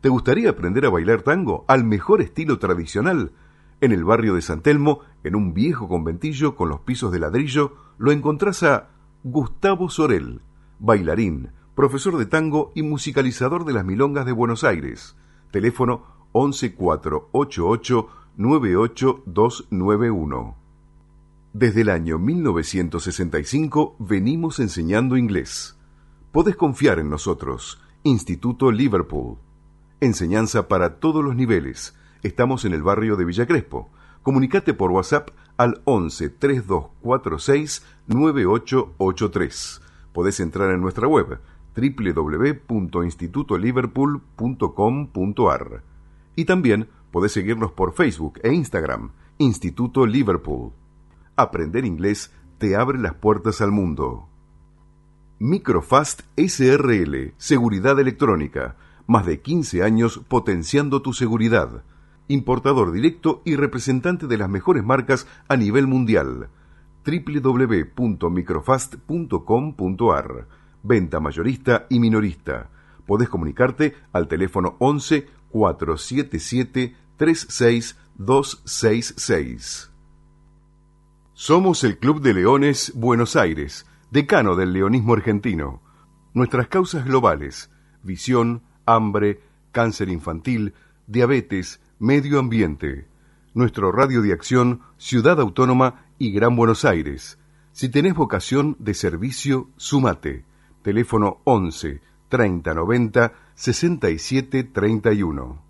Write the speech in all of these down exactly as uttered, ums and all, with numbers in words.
¿Te gustaría aprender a bailar tango al mejor estilo tradicional? En el barrio de San Telmo, en un viejo conventillo con los pisos de ladrillo, lo encontrás a Gustavo Sorel, bailarín, profesor de tango y musicalizador de las milongas de Buenos Aires. Teléfono once cuatro ocho ocho nueve ocho dos nueve uno. Desde el año mil novecientos sesenta y cinco venimos enseñando inglés. Podés confiar en nosotros. Instituto Liverpool. Enseñanza para todos los niveles. Estamos en el barrio de Villa Crespo. Comunicate por WhatsApp al once treinta y dos cuarenta y seis nueve ocho ocho tres. Podés entrar en nuestra web doble u doble u doble u punto instituto liverpool punto com punto a r. Y también podés seguirnos por Facebook e Instagram, Instituto Liverpool. Aprender inglés te abre las puertas al mundo. Microfast S R L, Seguridad Electrónica. Más de quince años potenciando tu seguridad. Importador directo y representante de las mejores marcas a nivel mundial. doble u doble u doble u punto microfast punto com punto a r. Venta mayorista y minorista. Podés comunicarte al teléfono once cuatro siete siete tres seis dos seis seis. Somos el Club de Leones Buenos Aires, decano del leonismo argentino. Nuestras causas globales: visión, hambre, cáncer infantil, diabetes, medio ambiente. Nuestro radio de acción, Ciudad Autónoma y Gran Buenos Aires. Si tenés vocación de servicio, sumate. Teléfono once treinta noventa sesenta y siete treinta y uno.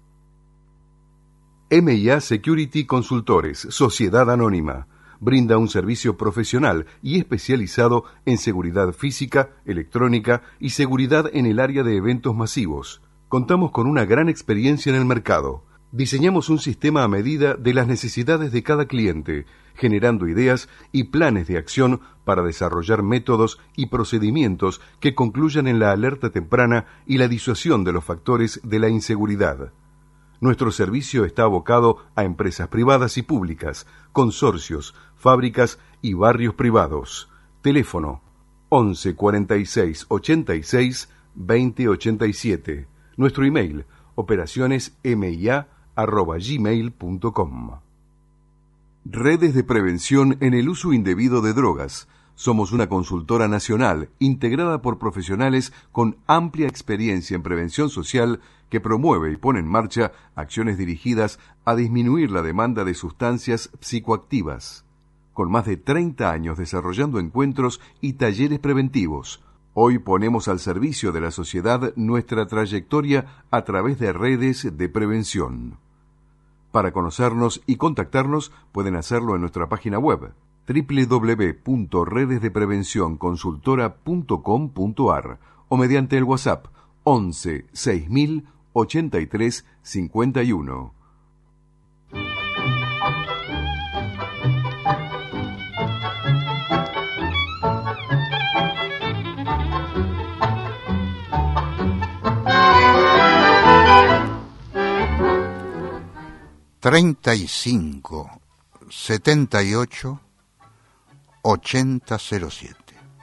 M I A Security Consultores, Sociedad Anónima. Brinda un servicio profesional y especializado en seguridad física, electrónica y seguridad en el área de eventos masivos. Contamos con una gran experiencia en el mercado. Diseñamos un sistema a medida de las necesidades de cada cliente, generando ideas y planes de acción para desarrollar métodos y procedimientos que concluyan en la alerta temprana y la disuasión de los factores de la inseguridad. Nuestro servicio está abocado a empresas privadas y públicas, consorcios, fábricas y barrios privados. Teléfono once cuarenta y seis ochenta y seis veinte ochenta y siete. Nuestro email operacionesmia arroba gmail punto com. Redes de prevención en el uso indebido de drogas. Somos una consultora nacional integrada por profesionales con amplia experiencia en prevención social que promueve y pone en marcha acciones dirigidas a disminuir la demanda de sustancias psicoactivas. Con más de treinta años desarrollando encuentros y talleres preventivos, hoy ponemos al servicio de la sociedad nuestra trayectoria a través de redes de prevención. Para conocernos y contactarnos pueden hacerlo en nuestra página web doble u doble u doble u punto redes de prevención consultora punto com punto a r o mediante el WhatsApp once seis mil ochenta y tres cincuenta y uno. treinta y cinco setenta y ocho ochenta cero siete.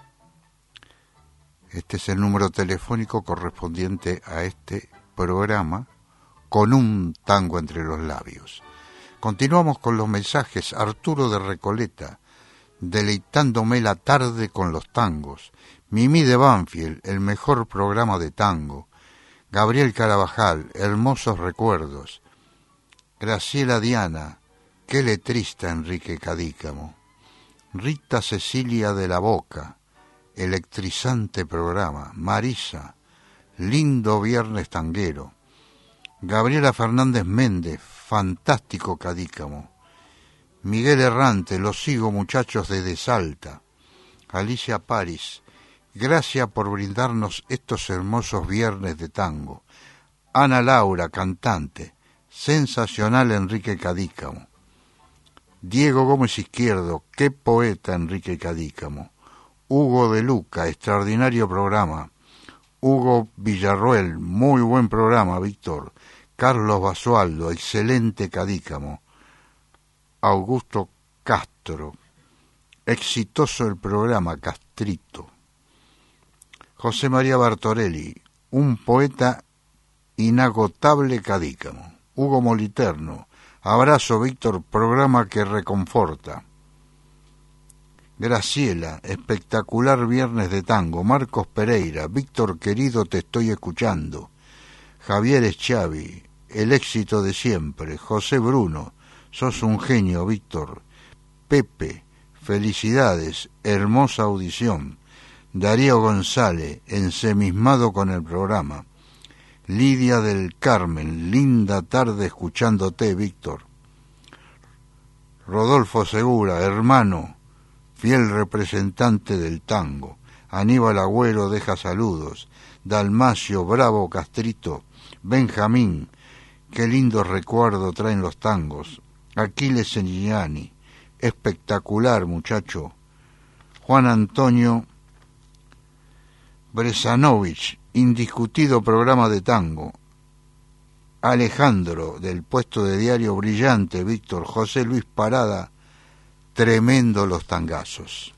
Este es el número telefónico correspondiente a este programa con un tango entre los labios. Continuamos con los mensajes. Arturo de Recoleta, deleitándome la tarde con los tangos. Mimi de Banfield, el mejor programa de tango. Gabriel Carabajal, hermosos recuerdos. Graciela Diana, qué letrista Enrique Cadícamo. Rita Cecilia de la Boca, electrizante programa. Marisa, lindo viernes tanguero. Gabriela Fernández Méndez, fantástico Cadícamo. Miguel Errante, los sigo muchachos desde Salta. Alicia París, gracias por brindarnos estos hermosos viernes de tango. Ana Laura, cantante, sensacional Enrique Cadícamo. Diego Gómez Izquierdo, qué poeta Enrique Cadícamo. Hugo de Luca, extraordinario programa. Hugo Villarroel, muy buen programa, Víctor. Carlos Basualdo, excelente Cadícamo. Augusto Castro, exitoso el programa, Castrito. José María Bartorelli, un poeta inagotable Cadícamo. Hugo Moliterno, abrazo Víctor, programa que reconforta. Graciela, espectacular viernes de tango. Marcos Pereira, Víctor querido, te estoy escuchando. Javier Eschavi, el éxito de siempre. José Bruno, sos un genio, Víctor. Pepe, felicidades, hermosa audición. Darío González, ensemismado con el programa. Lidia del Carmen, linda tarde escuchándote, Víctor. Rodolfo Segura, hermano, fiel representante del tango. Aníbal Agüero deja saludos. Dalmacio, bravo Castrito. Benjamín, qué lindo recuerdo traen los tangos. Aquiles Seniani, espectacular muchacho. Juan Antonio Bresanovich, indiscutido programa de tango. Alejandro, del puesto de diario brillante, Víctor. José Luis Parada, tremendo los tangazos.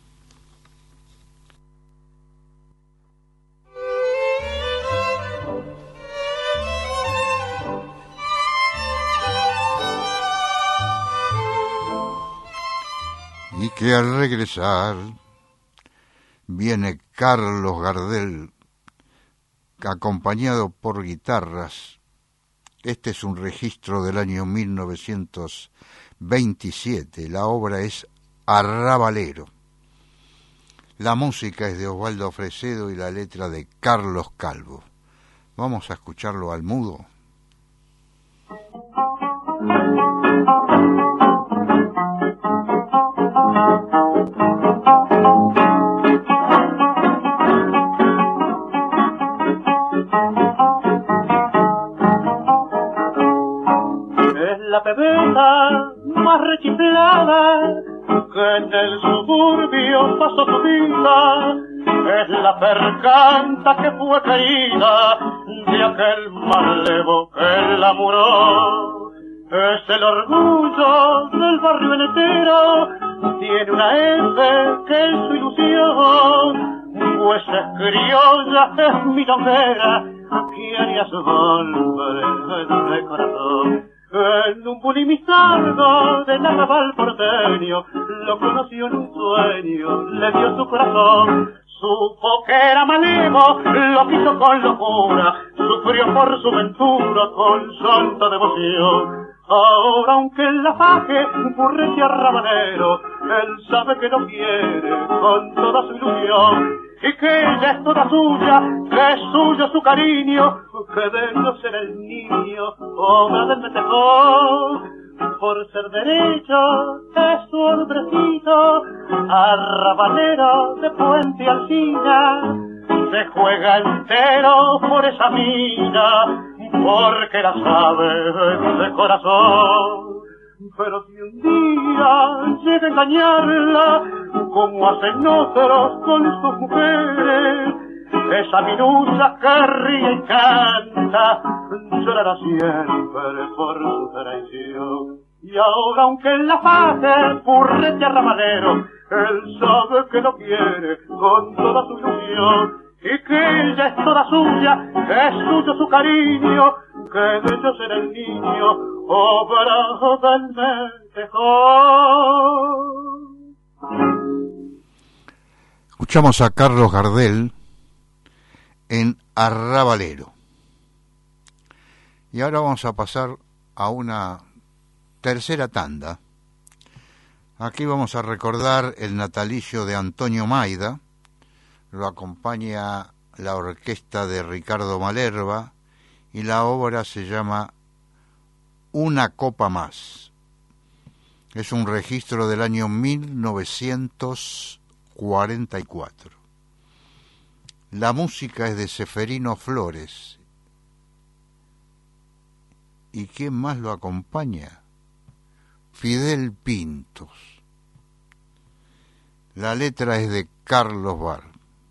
Y que al regresar viene Carlos Gardel, acompañado por guitarras. Este es un registro del año mil novecientos veintisiete. La obra es Arrabalero. La música es de Osvaldo Fresedo y la letra de Carlos Calvo. Vamos a escucharlo al mudo. La pebeta más rechiflada que en el suburbio pasó su vida, es la percanta que fue caída de aquel malevo que la muró. Es el orgullo del barrio entero, tiene una F que es su ilusión, pues es criolla, es milonguera, que haría su golpe de corazón. En un bulimizardo del arrabal porteño, lo conoció en un sueño, le dio su corazón. Supo que era malevo, lo quiso con locura, sufrió por su ventura con santa devoción. Ahora aunque en la faje burrete arrabalero, él sabe que lo quiere con toda su ilusión, y que ella es toda suya, que es suyo su cariño, que de no ser el niño, obra del metejón. Por ser derecho es su hombrecito, arrabalero de Puente Alsina, se juega entero por esa mina, porque la sabe de corazón. Pero si un día llega a engañarla, como hacen otros con sus mujeres, esa minusa que ríe y canta, llorará siempre por su traición. Y ahora aunque en la faje burrete arrabalero, él sabe que lo quiere con toda su ilusión, y que ella es toda suya, que es suyo su cariño, que de ellos era el niño, obra del metejón. Escuchamos a Carlos Gardel en Arrabalero. Y ahora vamos a pasar a una tercera tanda. Aquí vamos a recordar el natalicio de Antonio Maida. Lo acompaña la orquesta de Ricardo Malerba y la obra se llama Una copa más. Es un registro del año mil novecientos cuarenta y cuatro. La música es de Seferino Flores. ¿Y quién más lo acompaña? Fidel Pintos. La letra es de Carlos Bar.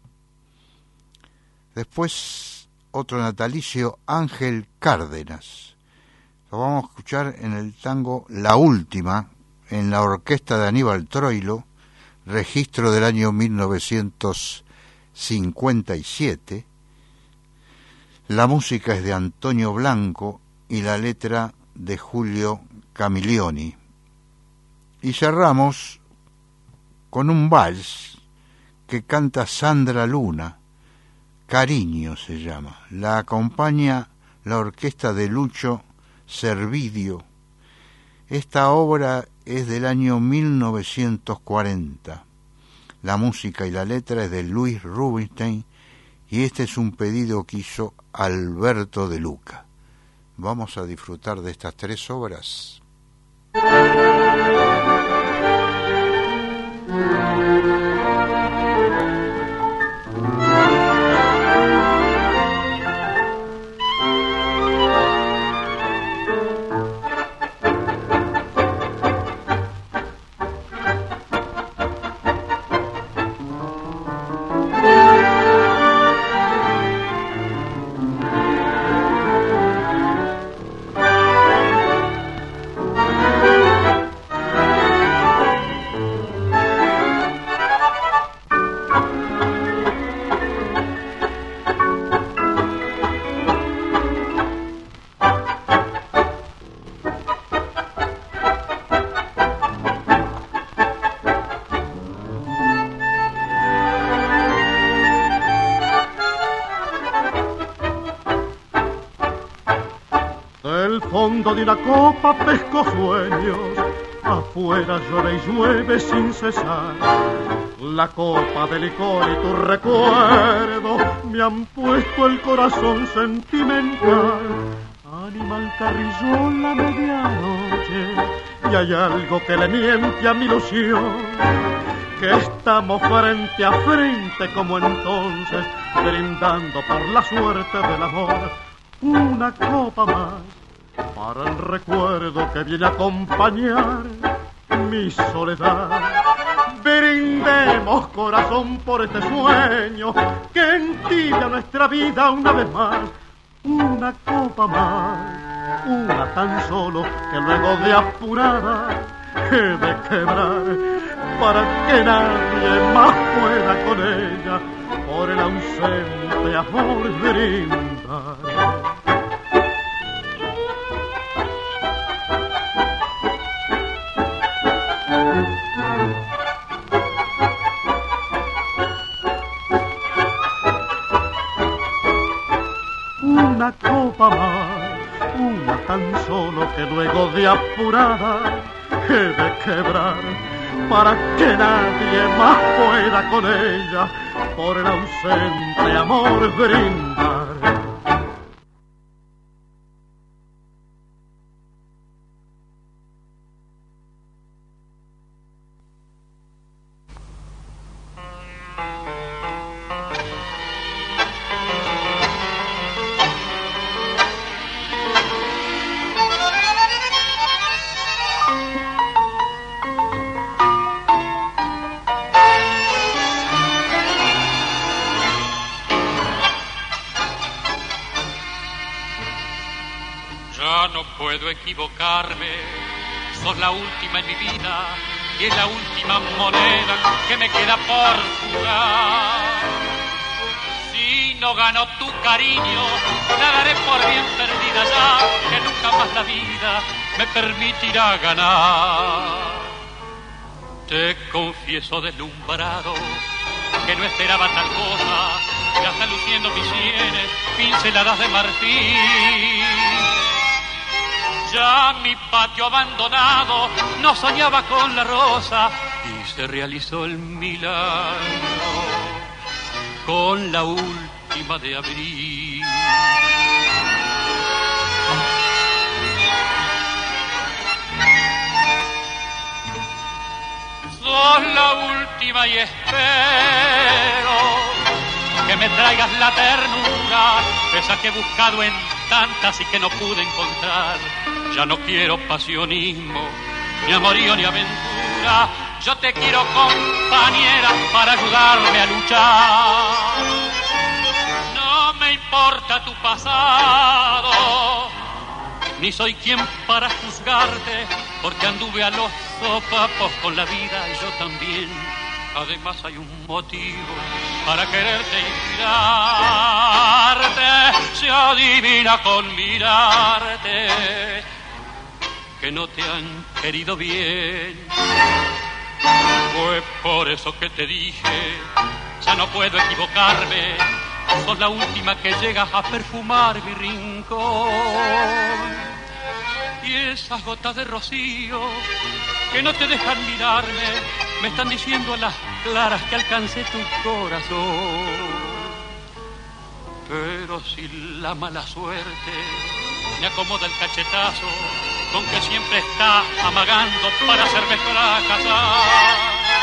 Después, otro natalicio, Ángel Cárdenas. Lo vamos a escuchar en el tango La Última, en la orquesta de Aníbal Troilo, registro del año mil novecientos cincuenta y siete. La música es de Antonio Blanco y la letra de Julio Camilioni. Y cerramos con un vals que canta Sandra Luna, Cariño se llama. La acompaña la orquesta de Lucho Servidio. Esta obra es del año mil novecientos cuarenta. La música y la letra es de Luis Rubinstein y este es un pedido que hizo Alberto de Luca. Vamos a disfrutar de estas tres obras. De una copa pesco sueños, afuera llora y llueve sin cesar. La copa de licor y tu recuerdo me han puesto el corazón sentimental. Animal carrillo la medianoche y hay algo que le miente a mi ilusión, que estamos frente a frente como entonces, brindando por la suerte del amor. Una copa más para el recuerdo que viene a acompañar mi soledad. Brindemos, corazón, por este sueño que entibia nuestra vida una vez más. Una copa más, una tan solo, que luego de apurada he de quebrar, para que nadie más pueda con ella por el ausente amor brindar. Una copa más, una tan solo, que luego de apurada he de quebrar, para que nadie más pueda con ella por el ausente amor brindar. Equivocarme, sos la última en mi vida y es la última moneda que me queda por jugar. Si no gano tu cariño, la daré por bien perdida ya, que nunca más la vida me permitirá ganar. Te confieso deslumbrado que no esperaba tal cosa, ya están luciendo mis sienes pinceladas de marfil. Ya mi patio abandonado no soñaba con la rosa y se realizó el milagro con la última de abril. Sos la última y espero que me traigas la ternura, esa que he buscado en tantas y que no pude encontrar. Ya no quiero pasionismo, ni amorío ni aventura. Yo te quiero compañera para ayudarme a luchar. No me importa tu pasado, ni soy quien para juzgarte, porque anduve a los sopapos con la vida y yo también. Además hay un motivo para quererte y cuidarte. se adivina con mirarte que no te han querido bien. Fue por eso que te dije, ya no puedo equivocarme, sos la última que llega a perfumar mi rincón. Y esas gotas de rocío que no te dejan mirarme, me están diciendo a las claras que alcancé tu corazón. Pero si la mala suerte me acomoda el cachetazo con que siempre está amagando para hacerme fracasar,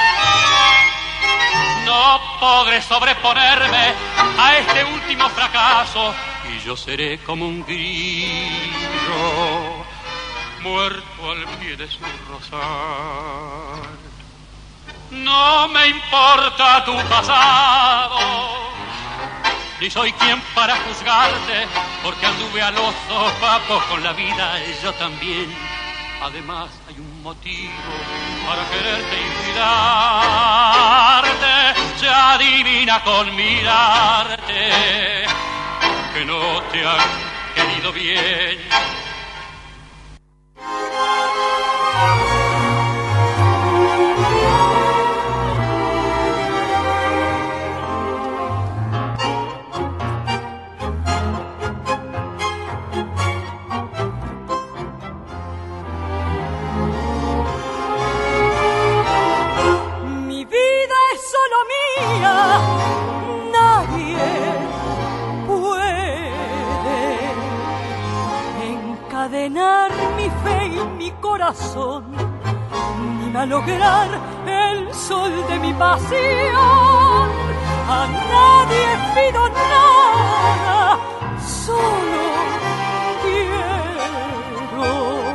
no podré sobreponerme a este último fracaso y yo seré como un grillo muerto al pie de su rosal. No me importa tu pasado, ni soy quien para juzgarte, porque anduve a los sopapos con la vida y yo también. Además hay un motivo para quererte y cuidarte, se adivina con mirarte que no te han querido bien. Encadenar mi fe y mi corazón, ni malograr el sol de mi pasión. A nadie pido nada, solo quiero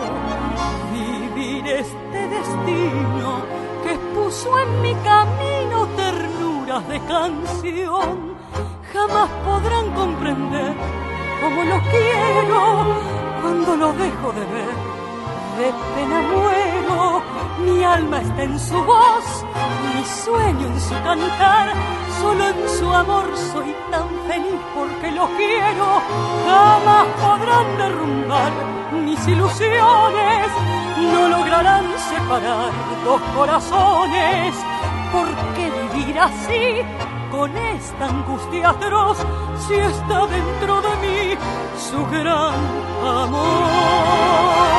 vivir este destino que puso en mi camino ternuras de canción. Jamás podrán comprender cómo lo quiero. Cuando lo dejo de ver, de pena muero. Mi alma está en su voz, mi sueño en su cantar. Solo en su amor soy tan feliz porque lo quiero. Jamás podrán derrumbar mis ilusiones, no lograrán separar dos corazones. ¿Por qué vivir así, con esta angustia atroz, si está dentro de mí su gran amor?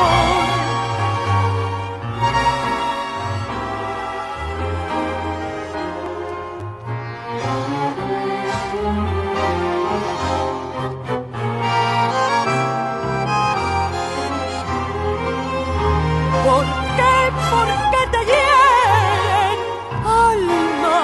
¿Por qué, por qué te hieren, alma,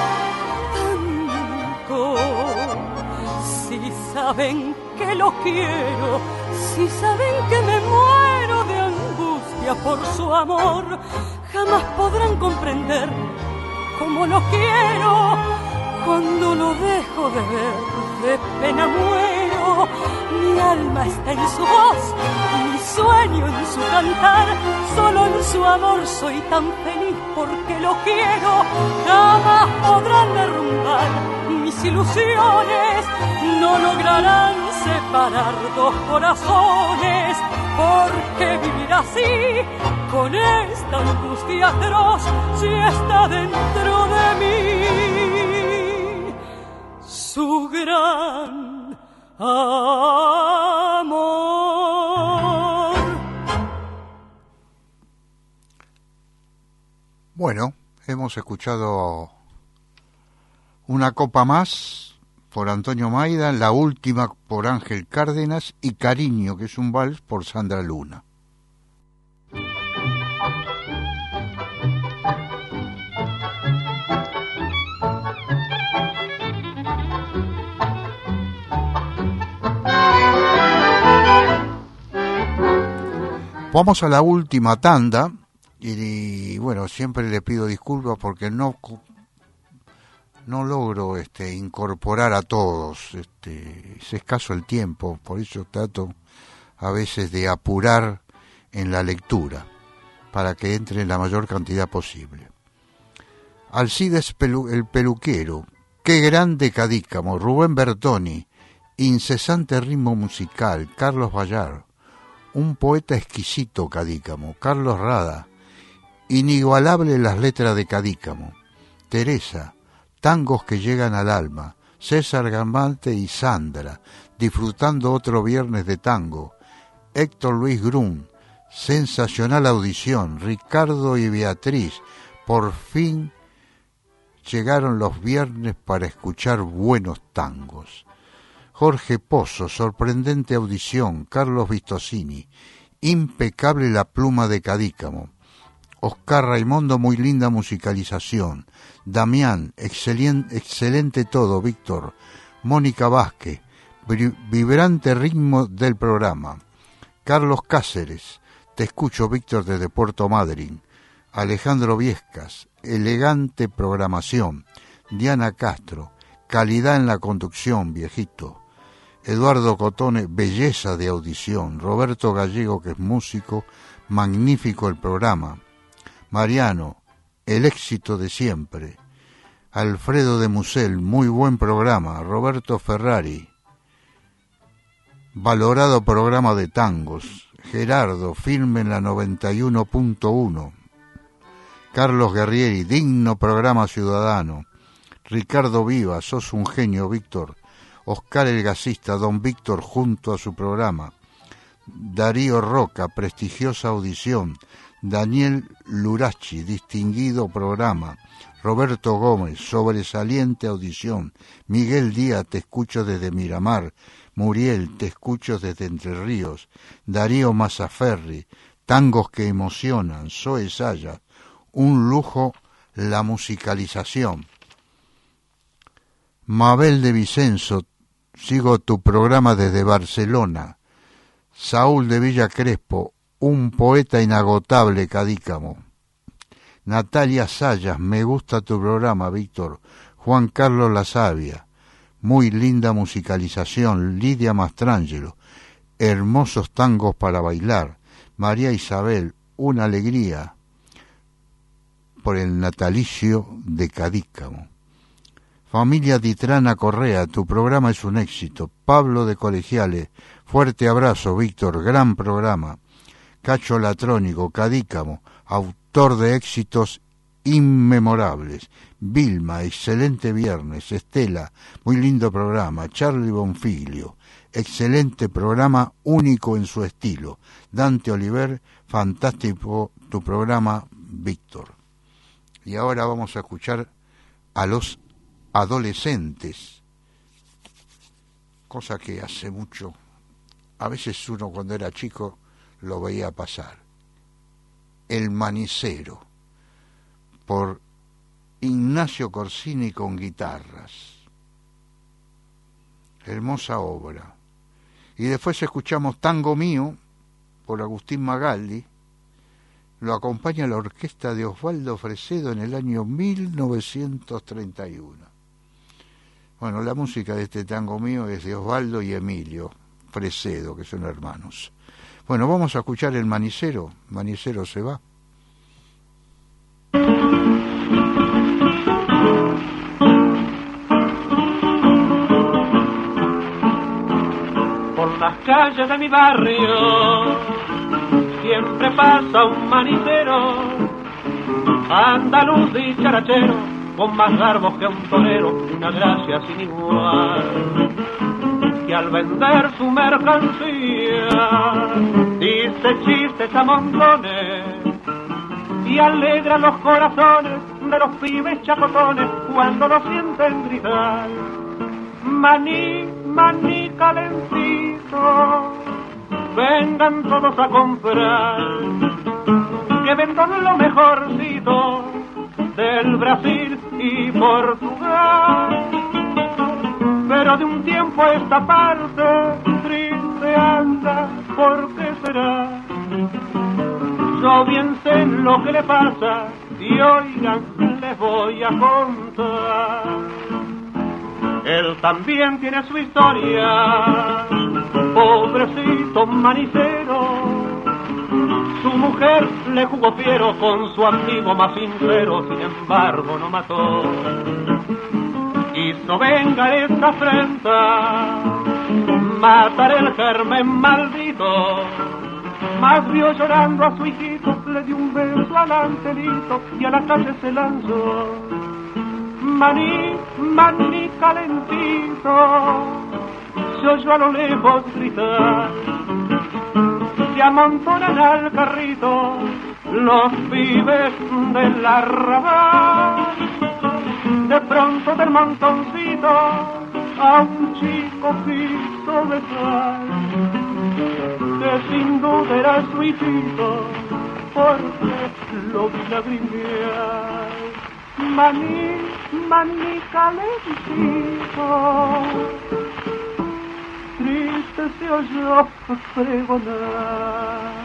tanto? Si saben que lo quiero, si saben que me muero de angustia por su amor, jamás podrán comprender cómo lo quiero. Cuando lo dejo de ver, de pena muero. Mi alma está en su voz, mi sueño en su cantar. Solo en su amor soy tan feliz porque lo quiero. Jamás podrán derrumbar mis ilusiones, no lograrán separar dos corazones. ¿Por qué vivir así, con esta angustia atroz, si está dentro de mí su gran amor? Bueno, hemos escuchado Una copa más por Antonio Maida, La última por Ángel Cárdenas y Cariño, que es un vals, por Sandra Luna. Vamos a la última tanda y, y bueno, siempre le pido disculpas porque no no logro este incorporar a todos, este es escaso el tiempo, por eso trato a veces de apurar en la lectura para que entre la mayor cantidad posible. Alcides Pelu, el peluquero, Qué grande Cadícamo, Rubén Bertoni incesante ritmo musical, Carlos Ballar, un poeta exquisito, Cadícamo, Carlos Rada, inigualable las letras de Cadícamo, Teresa, tangos que llegan al alma, César Gambante y Sandra, disfrutando otro viernes de tango, Héctor Luis Grun, sensacional audición, Ricardo y Beatriz, por fin llegaron los viernes para escuchar buenos tangos. Jorge Pozo, sorprendente audición, Carlos Vistosini, impecable la pluma de Cadícamo, Oscar Raimundo, muy linda musicalización, Damián, excelente, excelente todo, Víctor, Mónica Vázquez, vibrante ritmo del programa, Carlos Cáceres, te escucho, Víctor, desde Puerto Madryn, Alejandro Viescas, elegante programación, Diana Castro, calidad en la conducción, viejito, Eduardo Cotone, belleza de audición, Roberto Gallego, que es músico, magnífico el programa, Mariano, el éxito de siempre, Alfredo de Musel, muy buen programa, Roberto Ferrari, valorado programa de tangos, Gerardo, firme en la noventa y uno punto uno, Carlos Guerrieri, digno programa ciudadano, Ricardo Viva, sos un genio, Víctor, Oscar el Gasista, don Víctor junto a su programa, Darío Roca, prestigiosa audición, Daniel Lurachi, distinguido programa, Roberto Gómez, sobresaliente audición, Miguel Díaz, te escucho desde Miramar, Muriel, te escucho desde Entre Ríos, Darío Mazzaferri, tangos que emocionan, Zoe Saya, un lujo la musicalización. Mabel de Vicenzo, sigo tu programa desde Barcelona. Saúl de Villa Crespo, un poeta inagotable, Cadícamo. Natalia Sayas, me gusta tu programa, Víctor. Juan Carlos La Sabia, muy linda musicalización. Lidia Mastrangelo, hermosos tangos para bailar. María Isabel, una alegría por el natalicio de Cadícamo. Familia Titrana Correa, tu programa es un éxito. Pablo de Colegiales, fuerte abrazo, Víctor, gran programa. Cacho Latrónico, Cadícamo, autor de éxitos inmemorables. Vilma, excelente viernes. Estela, muy lindo programa. Charlie Bonfiglio, excelente programa, único en su estilo. Dante Oliver, fantástico tu programa, Víctor. Y ahora vamos a escuchar a los adolescentes, cosa que hace mucho, a veces uno cuando era chico lo veía pasar. El Manicero, por Ignacio Corsini con guitarras, hermosa obra. Y después escuchamos Tango Mío por Agustín Magaldi. Lo acompaña la orquesta de Osvaldo Fresedo en el año mil novecientos treinta y uno. Bueno, la música de este Tango Mío es de Osvaldo y Emilio Fresedo, que son hermanos. Bueno, vamos a escuchar el Manicero. Manicero se va. Por las calles de mi barrio siempre pasa un manicero, andaluz y charachero, con más garbos que un torero, una gracia sin igual, que al vender su mercancía dice chistes a montones y alegra los corazones de los pibes chacotones cuando lo sienten gritar: maní, maní calentito, vengan todos a comprar, que vendan lo mejorcito del Brasil y Portugal. Pero de un tiempo a esta parte triste anda, ¿por qué será? Yo bien sé lo que le pasa y oigan, les voy a contar. Él también tiene su historia, pobrecito manicero. Su mujer le jugó fiero con su amigo más sincero, sin embargo no mató. Hizo vengar esta afrenta matar el germen maldito. Más vio llorando a su hijito, le dio un beso al angelito y a la calle se lanzó. Maní, maní calentito, se oyó a lo lejos gritar. Se amontonan al carrito los pibes del arrabal. De pronto del montoncito a un chico quiso besar, que sin duda era su hijito, porque lo vi lagrimear. Maní, maní calentito, triste se oyó pregonar.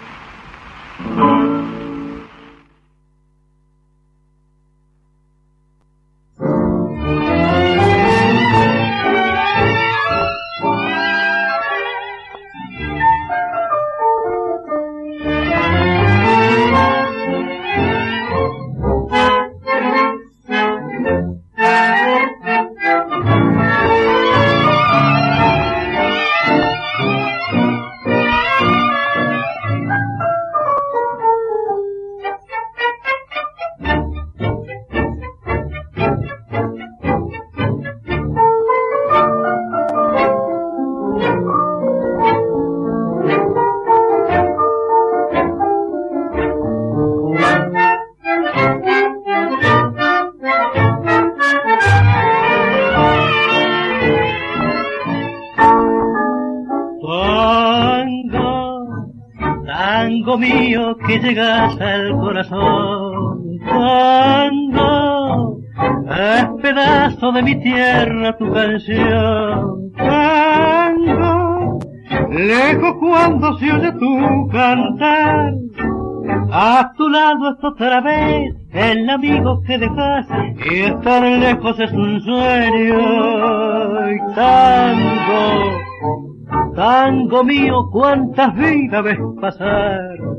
Que llegas al corazón, tango, es pedazo de mi tierra tu canción, tango, lejos cuando se oye tu cantar, a tu lado está otra vez el amigo que dejas, y estar lejos es un sueño, y tango, tango mío, cuántas vidas ves pasar.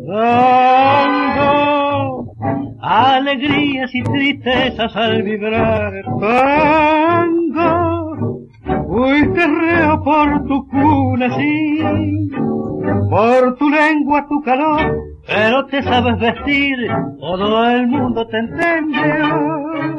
Tango, alegrías y tristezas al vibrar. Tango, fuiste reo por tu cuna, sí, por tu lengua, tu calor, pero te sabes vestir, todo el mundo te entendió.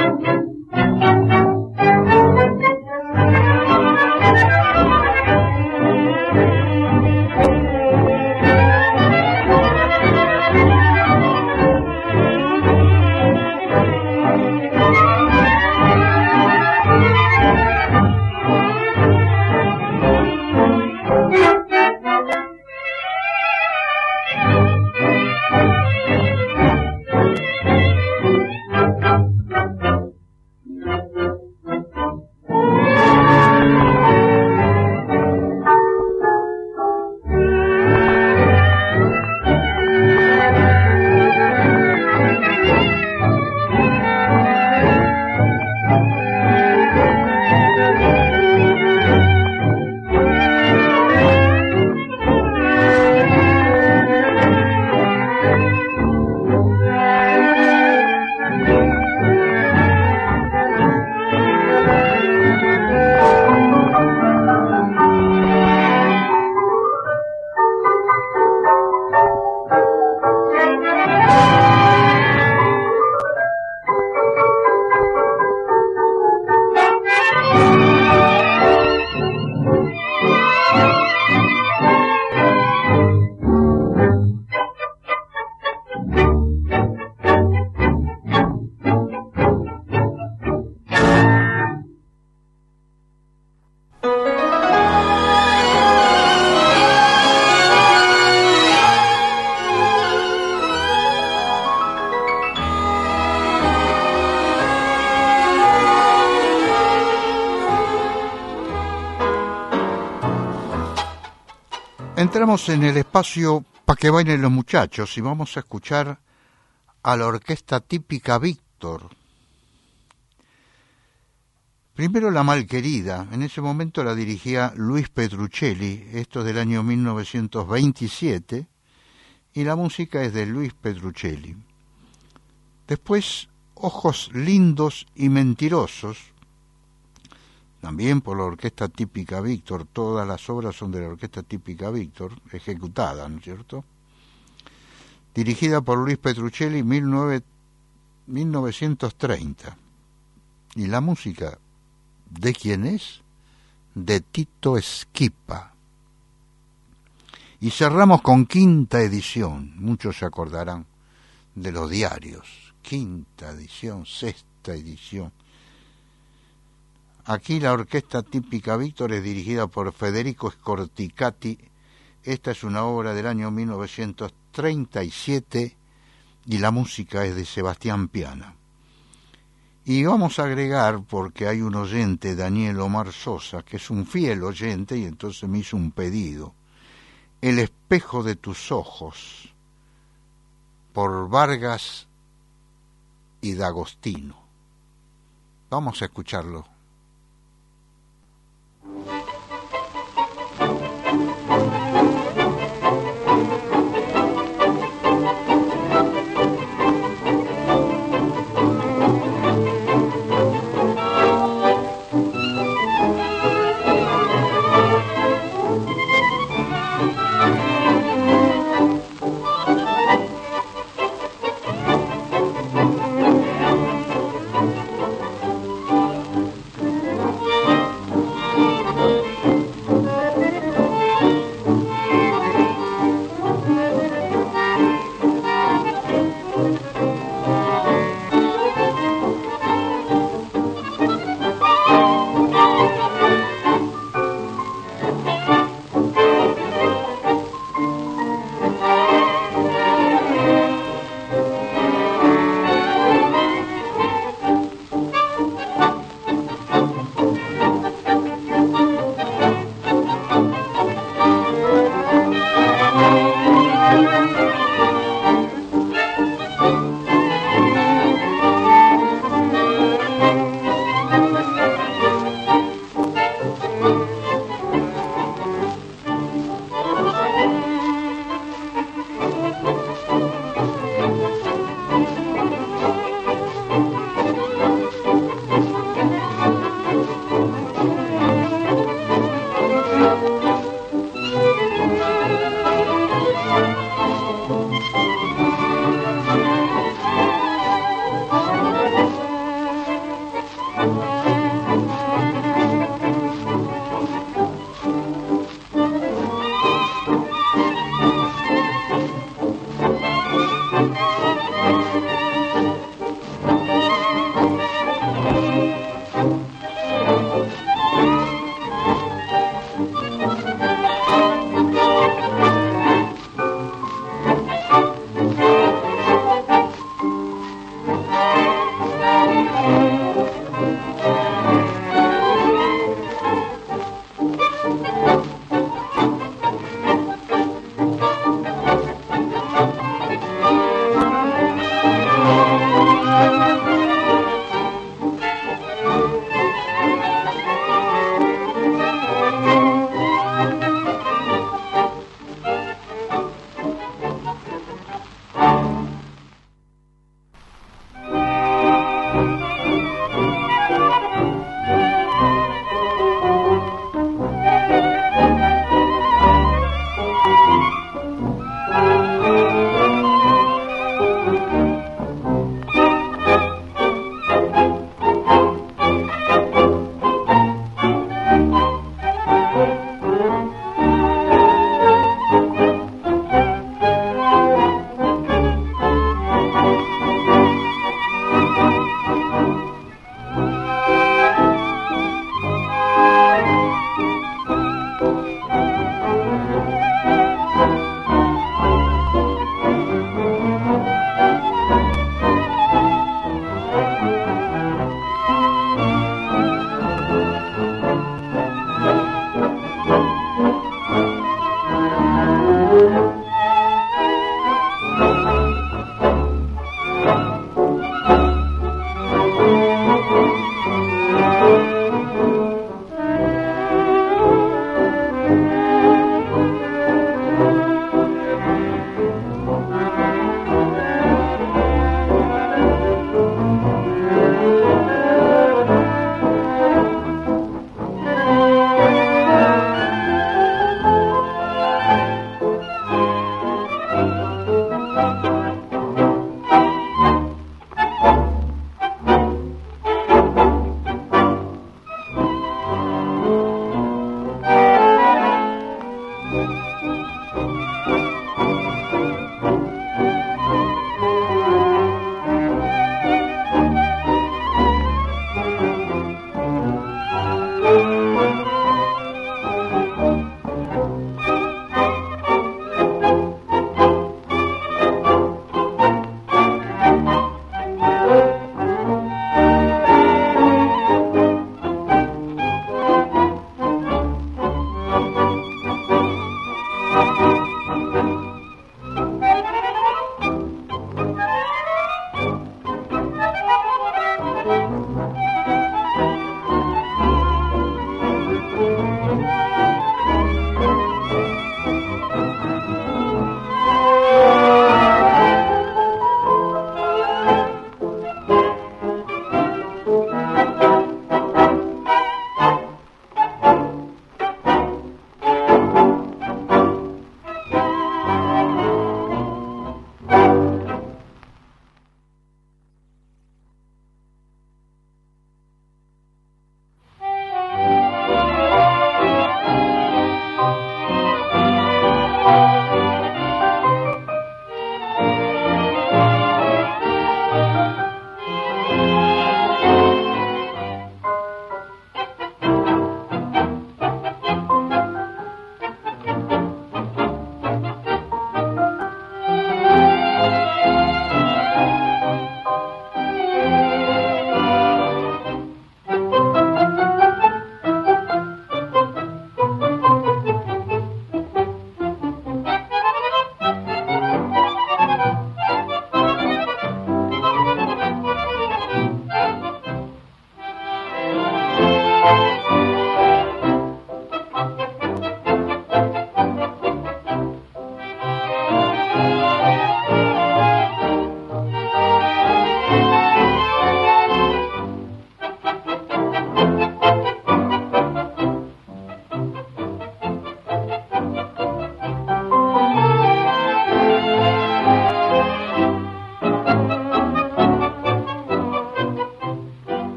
Entramos en el espacio para que bailen los muchachos y vamos a escuchar a la orquesta típica Víctor. Primero La Malquerida, en ese momento la dirigía Luis Petruccelli, esto es del año mil novecientos veintisiete, y la música es de Luis Petruccelli. Después Ojos lindos y mentirosos, también por la Orquesta Típica Víctor. Todas las obras son de la Orquesta Típica Víctor, ejecutada, ¿no es cierto? Dirigida por Luis Petruccelli, mil novecientos treinta. Y la música, ¿de quién es? De Tito Esquipa. Y cerramos con quinta edición. Muchos se acordarán de los diarios. Quinta edición, sexta edición. Aquí la Orquesta Típica Víctor es dirigida por Federico Scorticati. Esta es una obra del año mil novecientos treinta y siete y la música es de Sebastián Piana. Y vamos a agregar, porque hay un oyente, Daniel Omar Sosa, que es un fiel oyente y entonces me hizo un pedido, El espejo de tus ojos, por Vargas y D'Agostino. Vamos a escucharlo.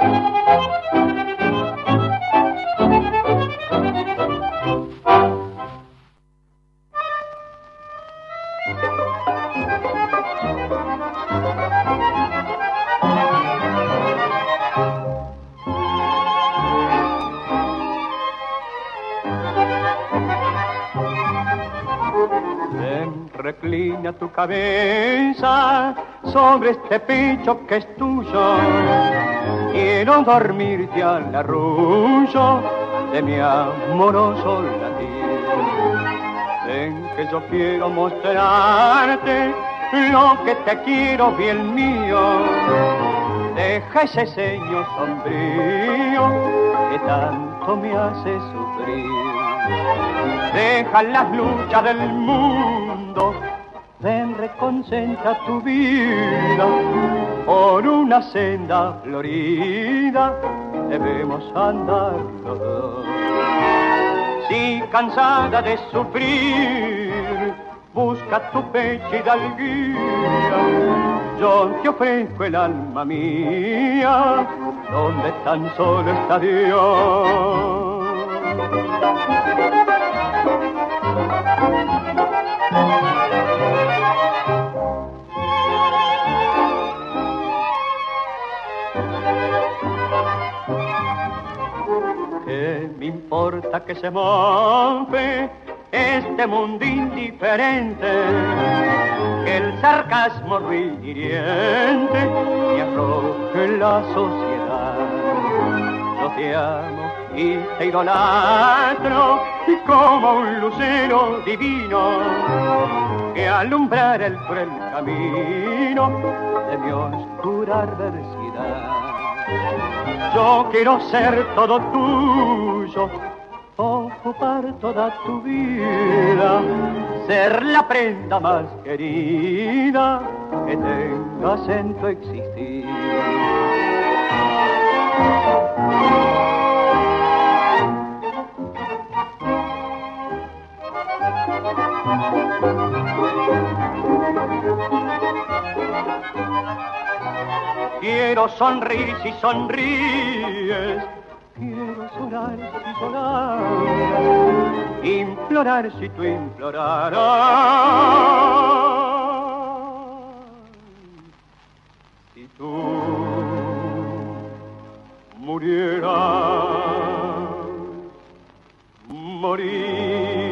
Reclina tu cabeza sobre este pecho que es tuyo. Quiero dormirte al arrullo de mi amoroso latir. Ven que yo quiero mostrarte lo que te quiero, bien mío. Deja ese ceño sombrío que tanto me hace sufrir. Deja las luchas del mundo, ven, reconcentra tu vida. Por una senda florida debemos andar los dos. Si cansada de sufrir, busca tu pecho y da guía. Yo te ofrezco el alma mía, donde tan solo está Dios. ¿Qué me importa que se mofe este mundo indiferente? Que el sarcasmo hiriente me arroje la sociedad. Yo te amo y te idolatro como un lucero divino que alumbrara el cruel camino de mi oscura adversidad. Yo quiero ser todo tuyo, ocupar toda tu vida, ser la prenda más querida que tengas en tu existir. Quiero sonreír si sonríes, quiero llorar si lloras, implorar si tú imploraras. Si tú murieras, morir.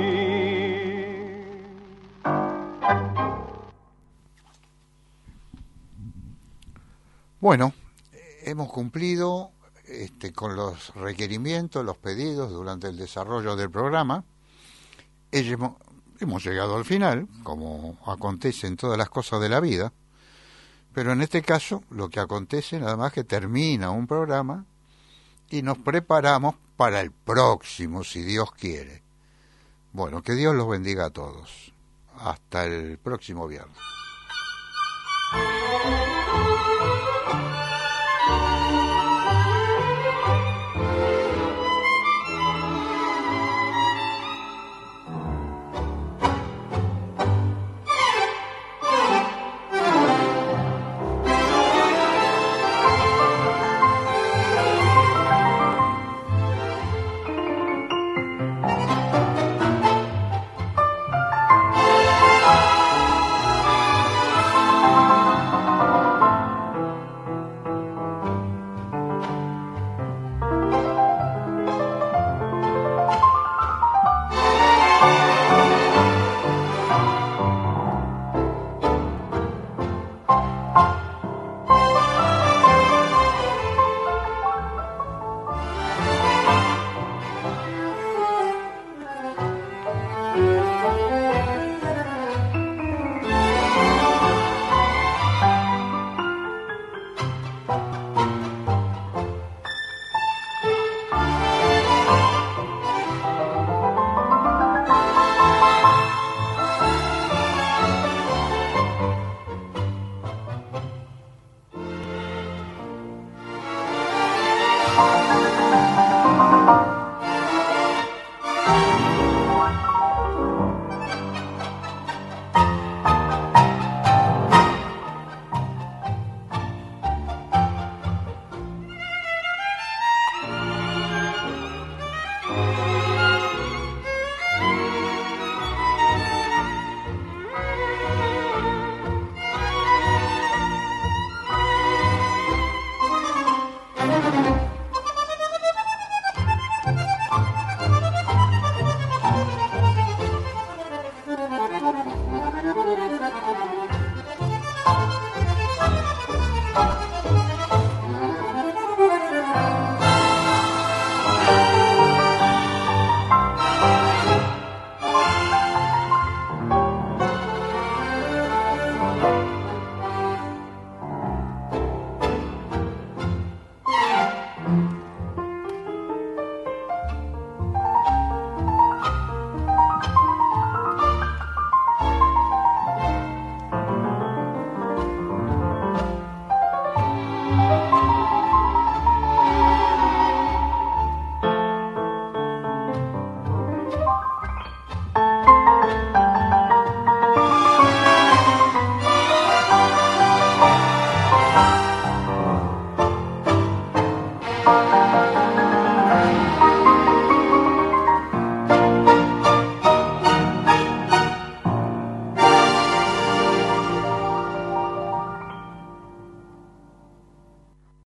Bueno, hemos cumplido este, con los requerimientos, los pedidos durante el desarrollo del programa. Hemos, hemos llegado al final, como acontece en todas las cosas de la vida, pero en este caso lo que acontece nada más que termina un programa y nos preparamos para el próximo, si Dios quiere. Bueno, que Dios los bendiga a todos. Hasta el próximo viernes.